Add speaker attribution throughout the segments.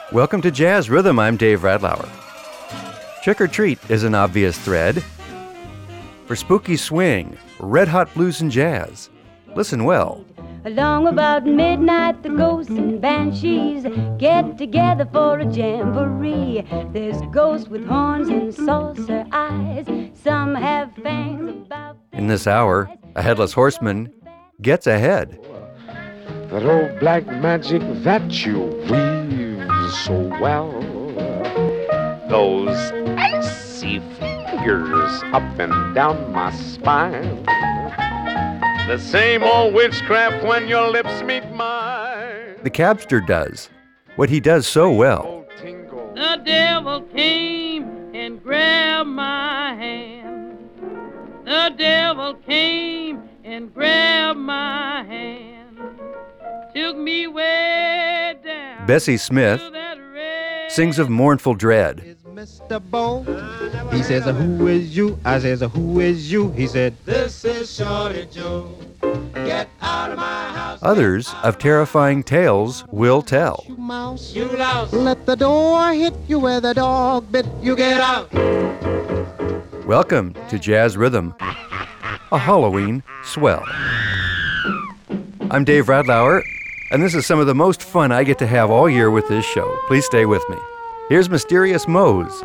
Speaker 1: Welcome to Jazz Rhythm. I'm Dave Radlauer. Trick or treat is an obvious thread. For spooky swing, red hot blues and jazz. Listen well.
Speaker 2: Along about midnight, the ghosts and banshees get together for a jamboree. There's ghosts with horns and saucer eyes. Some have fangs about their
Speaker 1: In this hour, a headless horseman gets ahead.
Speaker 3: That old black magic that you weave so well. Those icy fingers up and down my spine. The same old witchcraft when your lips meet mine.
Speaker 1: The cabster does what he does so well.
Speaker 4: The devil came and grabbed my hand. The devil came and grabbed my hand. Took me way down.
Speaker 1: Bessie Smith
Speaker 4: to that red
Speaker 1: sings of mournful dread.
Speaker 5: Is Mr. Bo. He says, who is you? I says, who is you? He said, this is Shorty Joe. Get out of my house.
Speaker 1: Others of terrifying tales will tell.
Speaker 5: You mouse. You louse. Let the door hit you where the dog bit you. Get out.
Speaker 1: Welcome to Jazz Rhythm, a Halloween swell. I'm Dave Radlauer, and this is some of the most fun I get to have all year with this show. Please stay with me. Here's Mysterious Mose.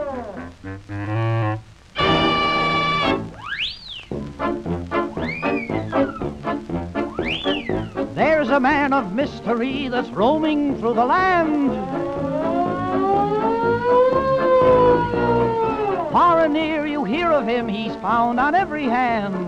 Speaker 6: There's a man of mystery that's roaming through the land. Far and near you hear of him, he's found on every hand.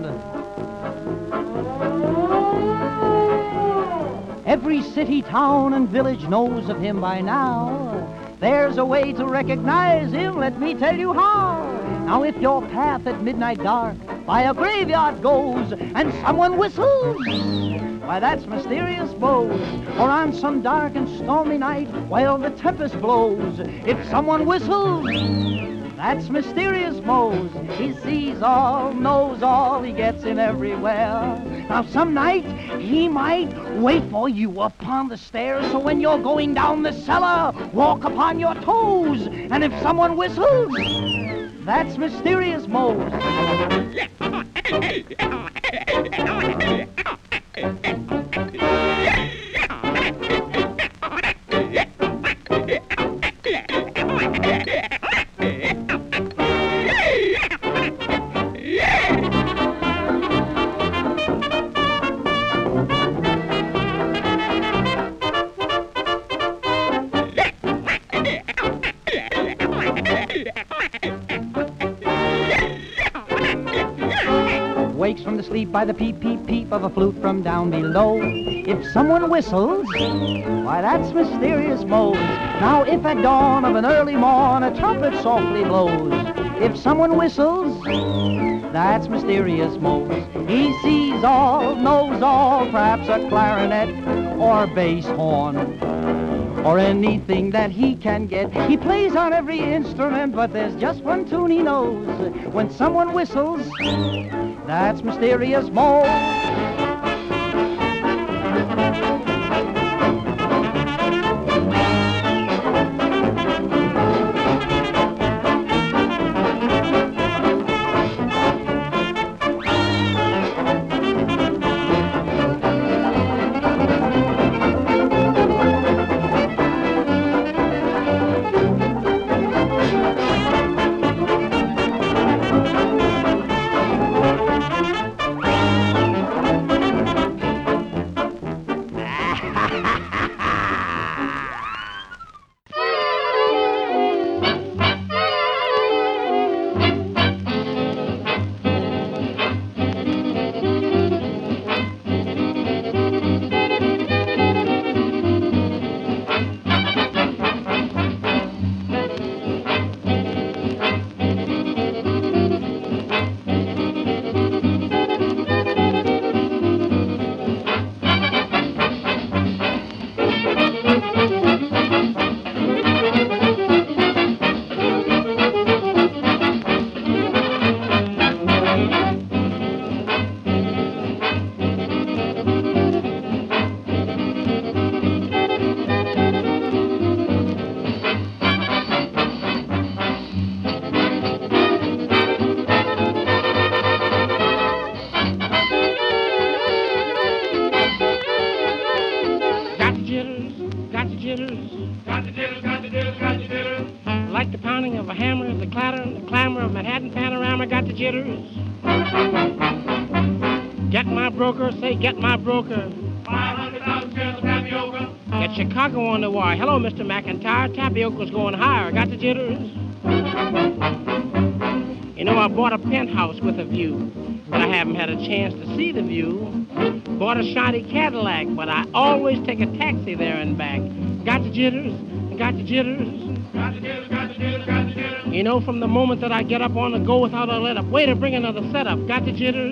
Speaker 6: Every city, town, and village knows of him by now. There's a way to recognize him, let me tell you how. Now if your path at midnight dark by a graveyard goes and someone whistles, why that's Mysterious Mose. Or on some dark and stormy night while the tempest blows, if someone whistles, that's Mysterious Mose. He sees all, knows all, he gets in everywhere. Now some night he might wait for you upon the stairs, so when you're going down the cellar, walk upon your toes. And if someone whistles, that's Mysterious Mose. Wakes from the sleep by the peep, peep, peep of a flute from down below. If someone whistles, why that's Mysterious Mose. Now if at dawn of an early morn a trumpet softly blows, if someone whistles, that's Mysterious Mose. He sees all, knows all, perhaps a clarinet or bass horn, or anything that he can get. He plays on every instrument, but there's just one tune he knows. When someone whistles, that's Mysterious Mose.
Speaker 7: jitters. Get my broker, say get my broker.
Speaker 8: 500,000 shares of tapioca.
Speaker 7: Get Chicago on the wire. Hello, Mr. McIntyre. Tapioca's going higher. Got the jitters? You know, I bought a penthouse with a view, but I haven't had a chance to see the view. Bought a shiny Cadillac, but I always take a taxi there and back. Got the jitters? Got the jitters?
Speaker 8: Got the jitters, got the jitters, got the jitters.
Speaker 7: You know, from the moment that I get up on the go without a let up. Way to bring another setup. Got the jitters?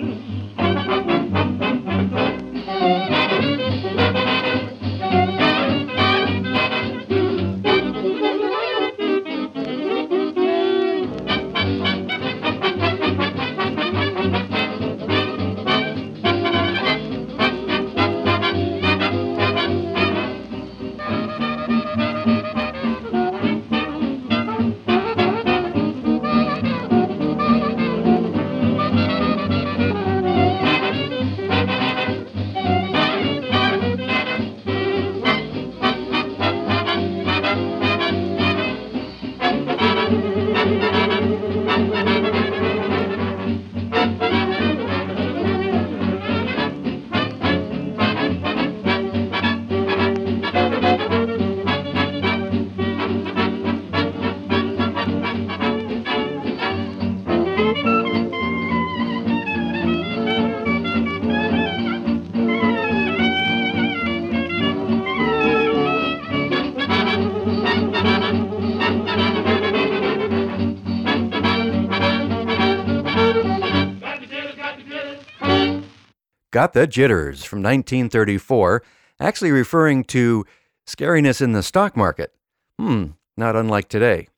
Speaker 1: Got the Jitters from 1934, actually referring to scariness in the stock market. Not unlike today.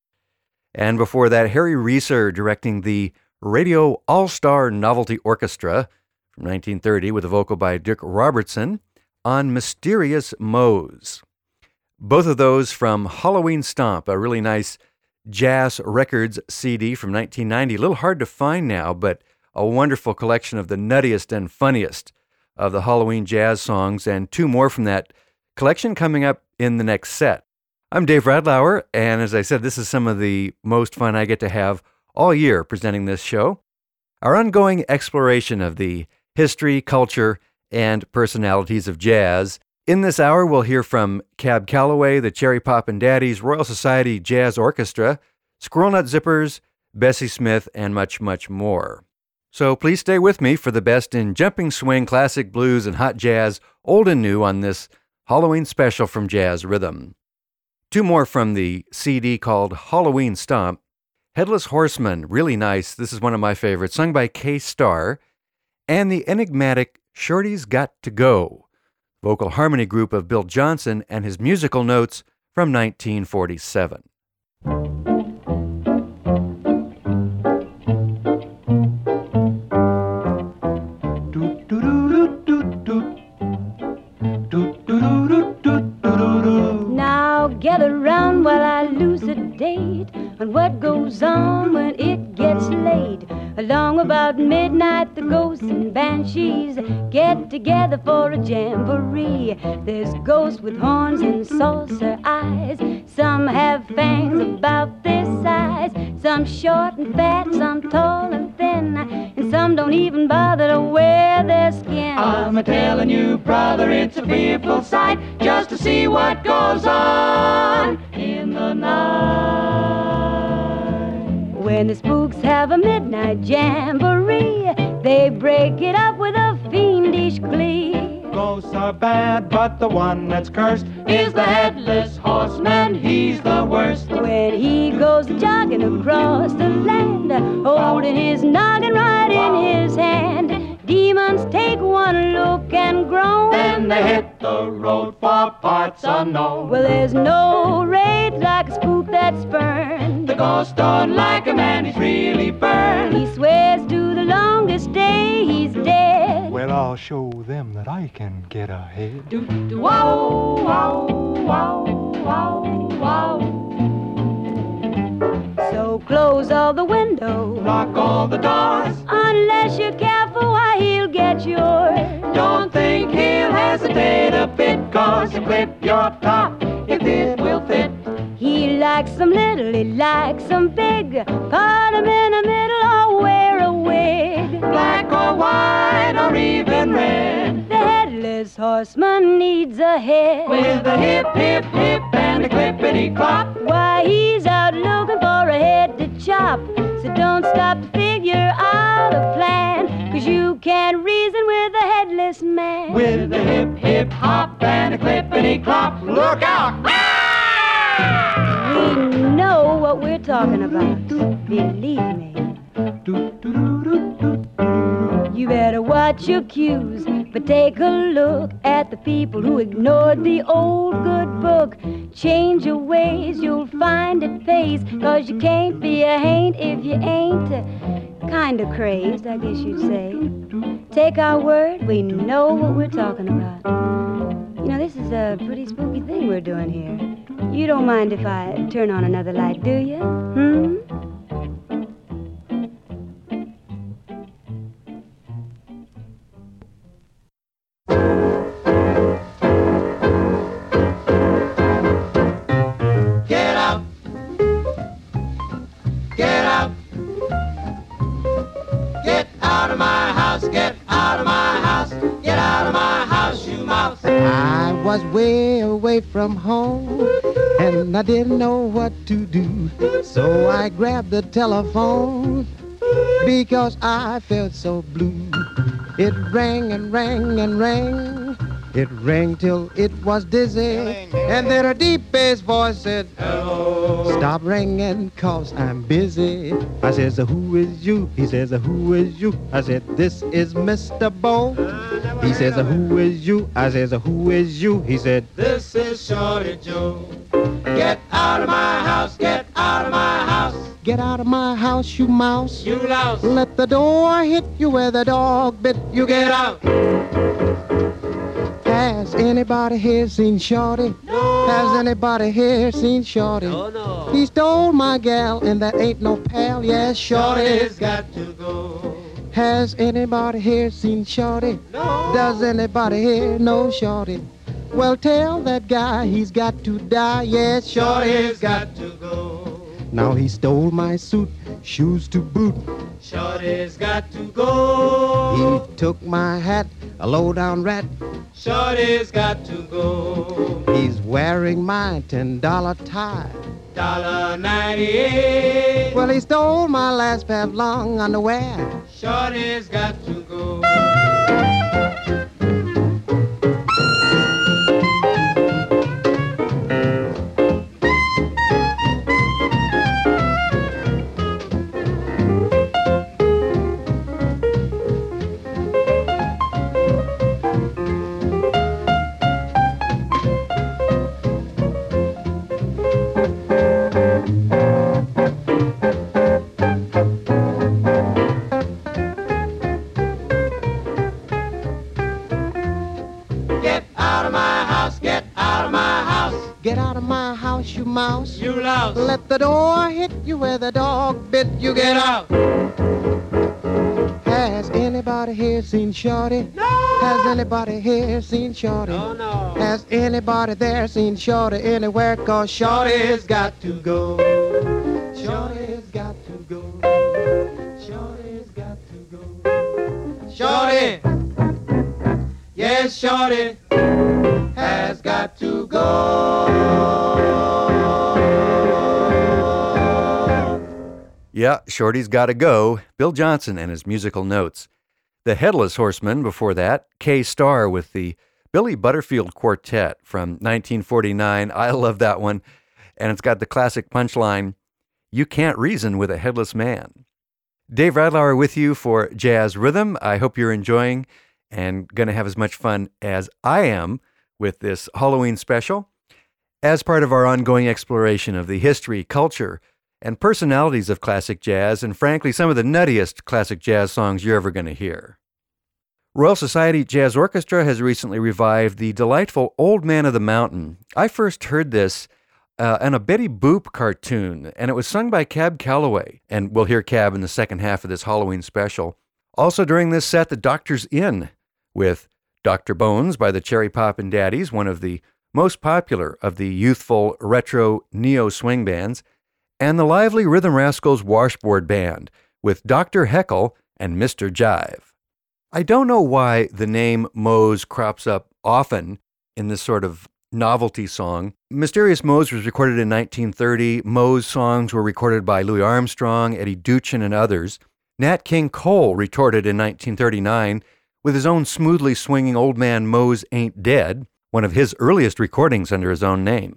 Speaker 1: And before that, Harry Reeser directing the Radio All-Star Novelty Orchestra from 1930 with a vocal by Dick Robertson on Mysterious Moe's. Both of those from Halloween Stomp, a really nice Jazz Records CD from 1990. A little hard to find now, but a wonderful collection of the nuttiest and funniest of the Halloween jazz songs, and two more from that collection coming up in the next set. I'm Dave Radlauer, and as I said, this is some of the most fun I get to have all year presenting this show. Our ongoing exploration of the history, culture, and personalities of jazz. In this hour, we'll hear from Cab Calloway, the Cherry Poppin' Daddies, Royal Society Jazz Orchestra, Squirrel Nut Zippers, Bessie Smith, and much, much more. So please stay with me for the best in jumping swing, classic blues, and hot jazz, old and new, on this Halloween special from Jazz Rhythm. Two more from the CD called Halloween Stomp. Headless Horseman, really nice. This is one of my favorites, sung by Kay Starr. And the enigmatic Shorty's Got to Go, vocal harmony group of Bill Johnson and his musical notes from 1947.
Speaker 2: Now gather round while I elucidate on what goes on when it gets late. Along about midnight, the ghosts and banshees get together for a jamboree. There's ghosts with horns and saucer eyes. Some have fangs about this size. Some short and fat, some tall and thin, and some don't even bother to wear their skin.
Speaker 9: I'm a-telling you, brother, it's a fearful sight just to see what goes on in the night.
Speaker 2: When the spooks have a midnight jamboree, they break it up with a fiendish glee.
Speaker 9: Ghosts are bad, but the one that's cursed is the headless horseman. He's the worst.
Speaker 2: When he goes jogging across the land, holding his noggin right in his hand, demons take one look and groan.
Speaker 9: Then they hit the road for parts unknown.
Speaker 2: Well, there's no rage like a spook that's burned.
Speaker 9: The ghost don't like a man, he's really burned.
Speaker 2: He swears to the longest day he's dead.
Speaker 10: Well, I'll show them that I can get ahead.
Speaker 9: Wow, wow, wow, wow, wow.
Speaker 2: So close all the windows,
Speaker 9: lock all the doors.
Speaker 2: Unless you're careful, why he'll get yours.
Speaker 9: Don't think he'll hesitate a bit, cause he'll clip your top if it will fit.
Speaker 2: He likes them little, he likes them big. Part him in the middle or wear
Speaker 9: or even red.
Speaker 2: The headless horseman needs a head.
Speaker 9: With a hip, hip, hip and a clippity-clop.
Speaker 2: Why, he's out looking for a head to chop. So don't stop to figure out a plan, 'cause you can't reason with a headless man.
Speaker 9: With a hip, hip, hop and a clippity-clop. Look out!
Speaker 2: We know what we're talking about, believe me. You better watch your cues, but take a look at the people who ignored the old good book. Change your ways, you'll find it pays, 'cause you can't be a haint if you ain't kinda crazed, I guess you'd say. Take our word, we know what we're talking about. You know, this is a pretty spooky thing we're doing here. You don't mind if I turn on another light, do you?
Speaker 9: Get out! Get out! Get out of my house! Get out of my house! Get out of my house, you mouse!
Speaker 5: I was way away from home, and I didn't know what to do. So I grabbed the telephone, because I felt so blue. It rang and rang and rang. It rang till it was dizzy. And then a deep bass voice said, hello. Stop ringing, 'cause I'm busy. I says, who is you? He says, who is you? I said, this is Mr. Bo. He says, who is you? I says, who is you? He said,
Speaker 9: This is Shorty Joe. Get out of my house! Get out of my house!
Speaker 5: get out of my house, you mouse.
Speaker 9: You louse!
Speaker 5: Let the door hit you where the dog bit.
Speaker 9: You get out!
Speaker 5: Has anybody here seen Shorty?
Speaker 9: No!
Speaker 5: Has anybody here seen Shorty?
Speaker 9: No, no!
Speaker 5: He stole my gal, and that ain't no pal. Yes,
Speaker 9: Shorty's
Speaker 5: Shorty's
Speaker 9: got to go.
Speaker 5: Has anybody here seen Shorty?
Speaker 9: No!
Speaker 5: Does anybody here know Shorty? Well, tell that guy he's got to die. Yes,
Speaker 9: Shorty's
Speaker 5: Shorty's
Speaker 9: got to go.
Speaker 5: Now he stole my suit, shoes to boot.
Speaker 9: Shorty's got to go.
Speaker 5: He took my hat, a low-down rat.
Speaker 9: Shorty's got to go.
Speaker 5: He's wearing my $10 tie.
Speaker 9: $1.98.
Speaker 5: Well, he stole my last pair of long underwear.
Speaker 9: Shorty's got to go.
Speaker 5: Get out of my house, you mouse.
Speaker 9: You louse.
Speaker 5: Let the door hit you where the dog bit. You
Speaker 9: Get out.
Speaker 5: Has anybody here seen Shorty?
Speaker 9: No.
Speaker 5: Has anybody here seen Shorty?
Speaker 9: No, no.
Speaker 5: Has anybody there seen Shorty anywhere? 'Cause Shorty's got to go. Shorty's got to go. Shorty's got to go.
Speaker 9: Shorty. Yes, Shorty has got to go.
Speaker 1: Yeah, Shorty's Gotta Go, Bill Johnson and his musical notes. The Headless Horseman before that, K-Star with the Billy Butterfield Quartet from 1949. I love that one. And it's got the classic punchline, you can't reason with a headless man. Dave Radlauer with you for Jazz Rhythm. I hope you're enjoying and going to have as much fun as I am with this Halloween special. As part of our ongoing exploration of the history, culture, and personalities of classic jazz, and frankly, some of the nuttiest classic jazz songs you're ever going to hear. Royal Society Jazz Orchestra has recently revived the delightful Old Man of the Mountain. I first heard this in a Betty Boop cartoon, and it was sung by Cab Calloway, and we'll hear Cab in the second half of this Halloween special. Also during this set, The Doctor's Inn, with Dr. Bones by the Cherry Poppin' Daddies, one of the most popular of the youthful retro neo-swing bands, and the lively Rhythm Rascals Washboard Band with Dr. Heckle and Mr. Jive. I don't know why the name Mose crops up often in this sort of novelty song. Mysterious Mose was recorded in 1930. Mose songs were recorded by Louis Armstrong, Eddie Duchin, and others. Nat King Cole recorded in 1939 with his own smoothly swinging Old Man Mose Ain't Dead, one of his earliest recordings under his own name.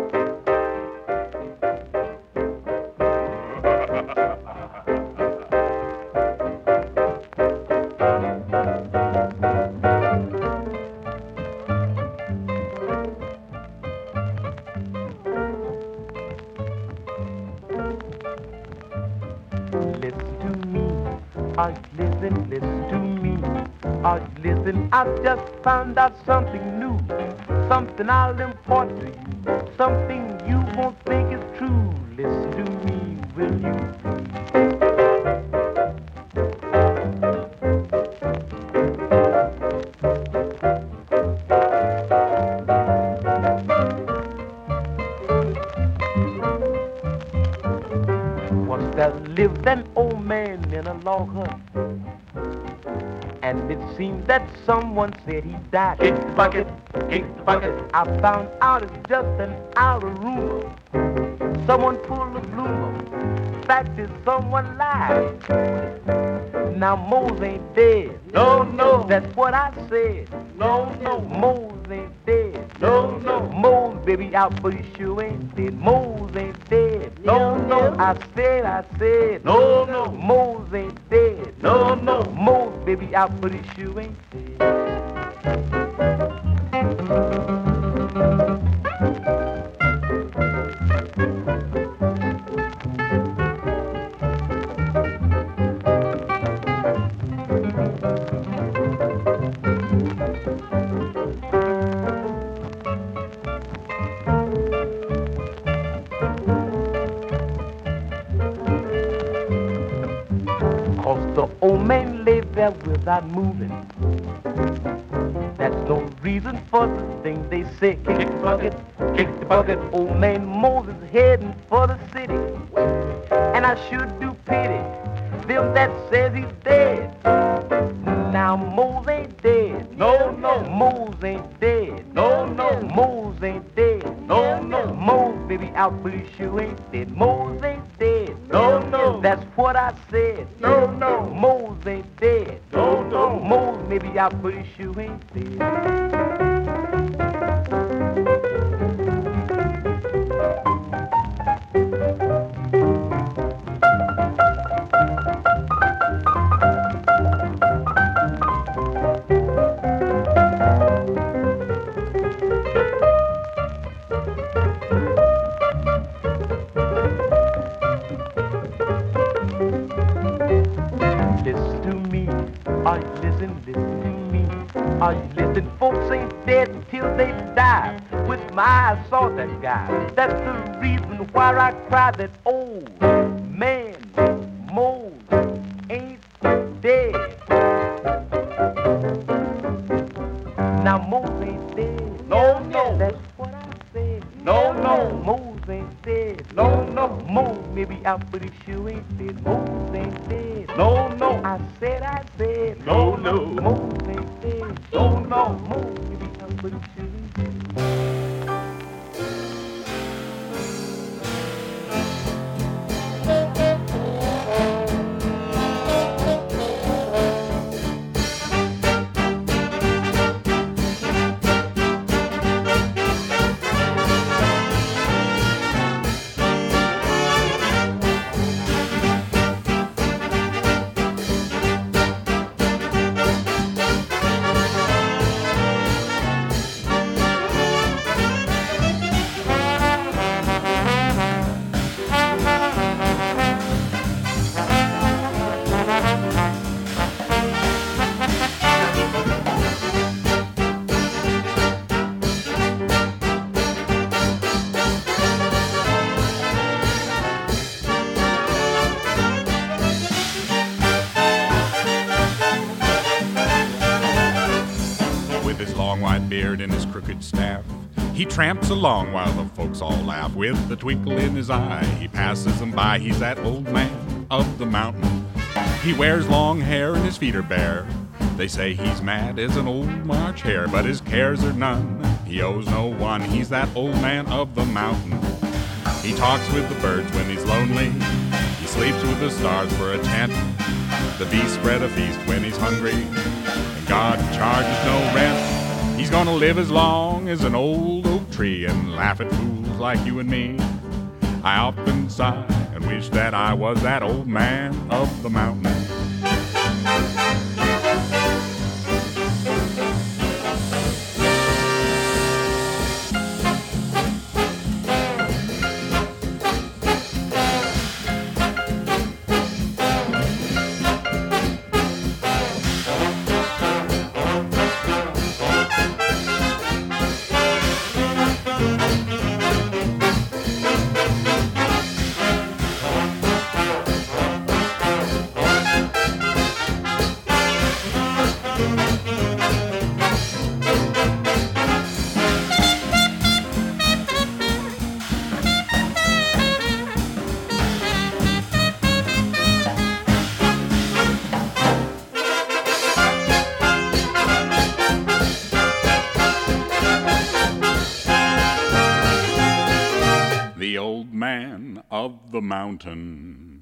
Speaker 11: I've just found out something new, something I'll impart to you, something you won't think is true. Listen to me, will you? Once there lived an old man in a log hut, and it seems that someone said he died. Kick the bucket, kick the bucket. I found out it's just an outer rumor. Someone pulled a bloomer. Fact is, someone lied. Now Mose ain't dead. No, no. That's what I said. No, no. Mose ain't dead. No, no. Mose, baby, out, but he sure ain't dead. Mose ain't dead. No, no. I said. No, no. Mose ain't dead. No, no. Mose, baby, out, but he sure ain't dead. Without moving, that's no reason for the thing they say. Kick the bucket, kick the bucket. Old man Moses heading for the city, and I sure do pity them that says he's dead. Now Mose ain't dead. No, no. Mose ain't dead. No, no. Mose ain't dead. No, no. Mose, baby, out, but he sure ain't dead. Mose ain't dead. No, no. That's what I said. No, no. Mose ain't dead. No, no. Mose may be out, but he sure ain't dead. I saw that guy. That's the reason why I cried that old man Mose ain't dead. Now Mose ain't dead. No, no. That's what I said. No, no. Mose ain't dead. No, no. Mose may be out, but he sure ain't dead. Mose ain't dead. No, no. I said. No, no. Mose ain't dead. No, no. Mose may be out, but he sure ain't dead.
Speaker 12: And his crooked staff, he tramps along while the folks all laugh. With a twinkle in his eye, he passes them by. He's that old man of the mountain. He wears long hair and his feet are bare. They say he's mad as an old March hare, but his cares are none. He owes no one, he's that old man of the mountain. He talks with the birds when he's lonely. He sleeps with the stars for a tent. The beasts spread a feast when he's hungry. And God charges no rent. He's gonna live as long as an old oak tree and laugh at fools like you and me. I often sigh and wish that I was that old man of the mountain. The mountain.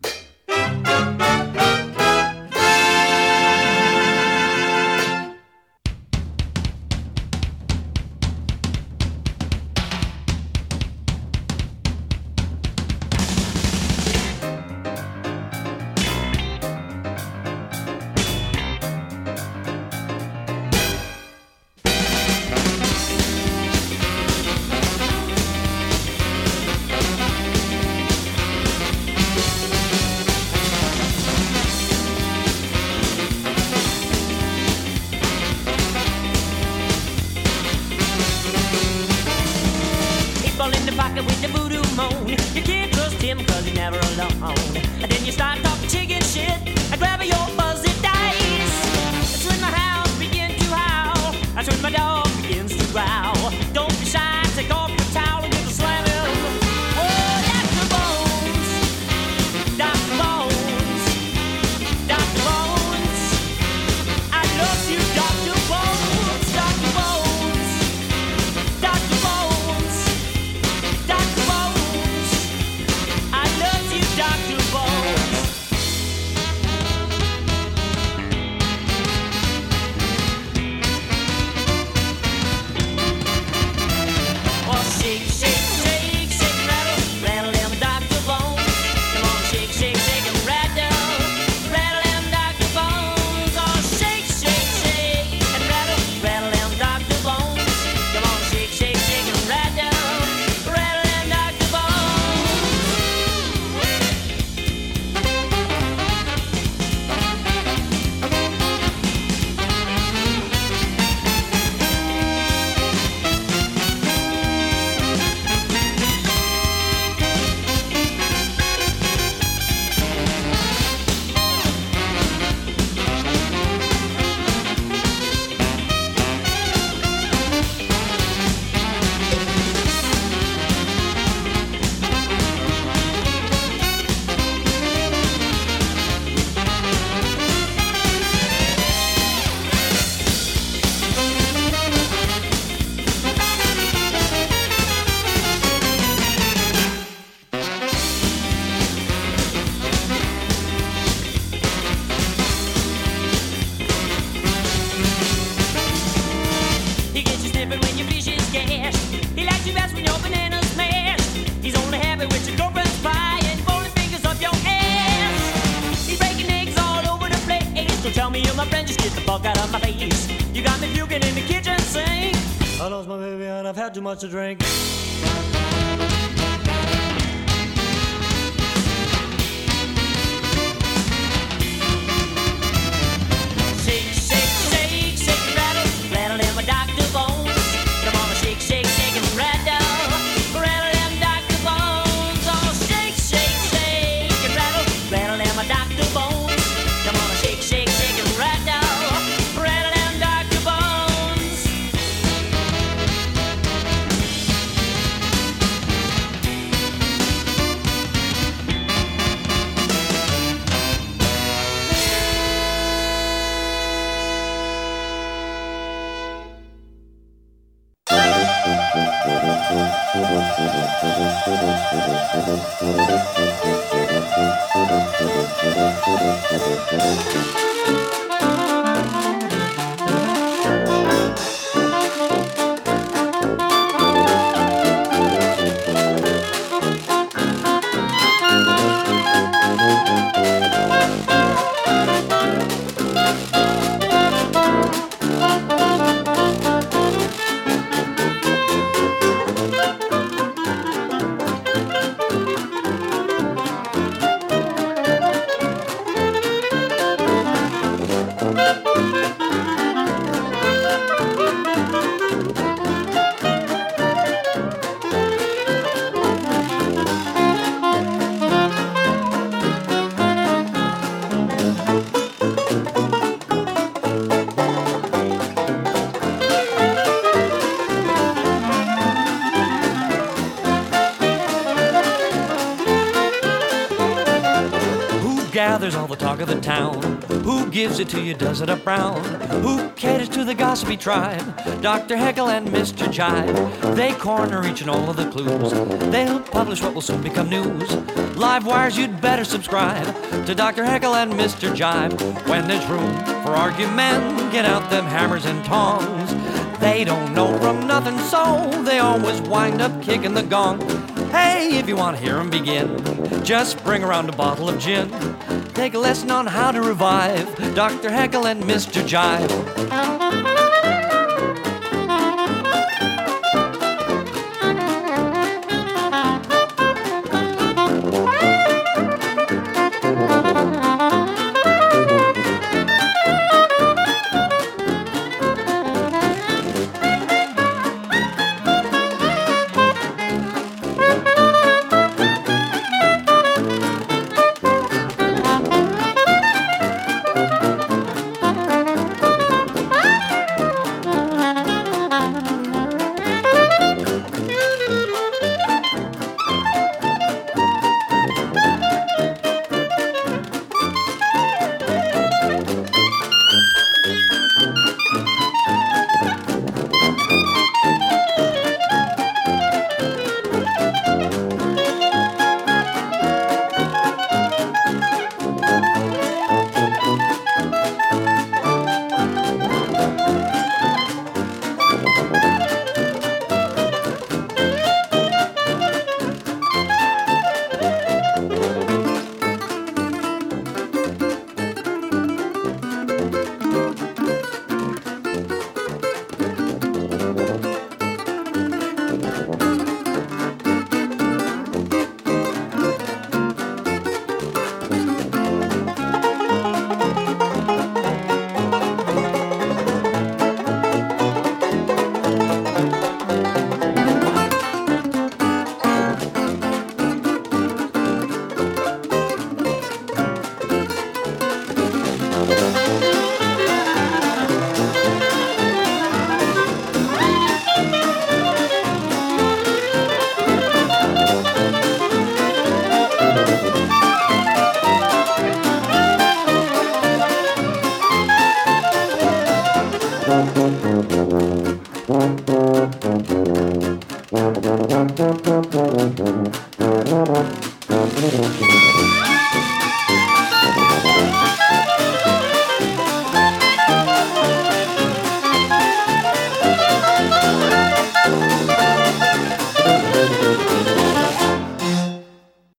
Speaker 13: Too much to drink.
Speaker 14: Gathers all the talk of the town. Who gives it to you, does it up brown? Who caters to the gossipy tribe? Dr. Heckle and Mr. Jive. They corner each and all of the clues. They'll publish what will soon become news. Live wires, you'd better subscribe to Dr. Heckle and Mr. Jive. When there's room for argument, get out them hammers and tongs. They don't know from nothing, so they always wind up kicking the gong. Hey, if you want to hear 'em begin, just bring around a bottle of gin. Take a lesson on how to revive Dr. Heckle and Mr. Jive.